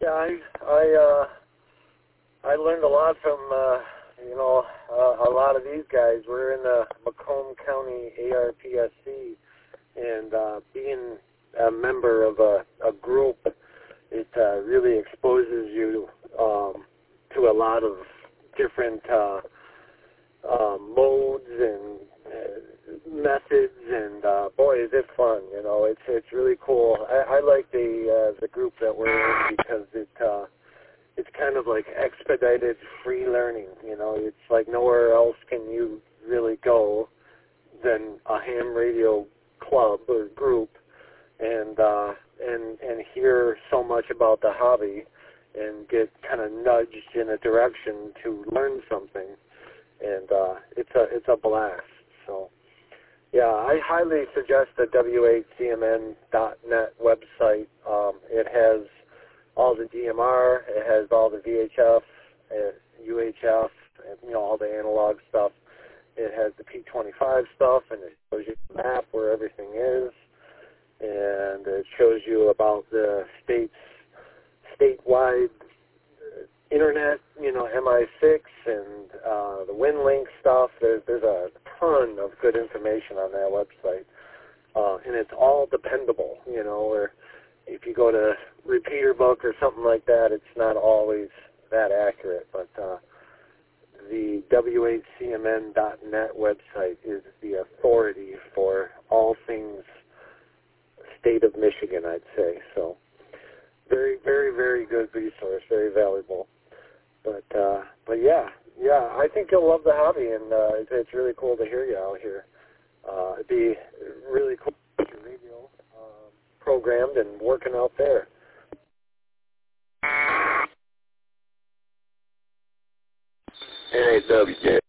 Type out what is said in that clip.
Yeah, I learned a lot from a lot of these guys. We're in the Macomb County ARPSC, and being a member of a group, it really exposes you to a lot of different modes and methods, and boy, is it fun! You know, it's really cool. I like the group that we're in because it's kind of like expedited free learning. You know, it's like nowhere else can you really go than a ham radio club or group, and hear so much about the hobby and get kind of nudged in a direction to learn something, and it's a blast. So yeah, I highly suggest the W8CMN.net website. It has all the DMR, it has all the VHF, UHF, and, all the analog stuff. It has the P25 stuff, and it shows you the map where everything is, and it shows you about the statewide internet, MI6 and the WinLink stuff. There's a ton of good information on that website, and it's all dependable, or if you go to Repeater Book or something like that, it's not always that accurate, but the W8CMN.net website is the authority for all things state of Michigan, I'd say. So very, very, very good resource, very valuable. But yeah, I think you'll love the hobby, and it's really cool to hear you out here. It'd be really cool to get your radio programmed and working out there. NAWJ.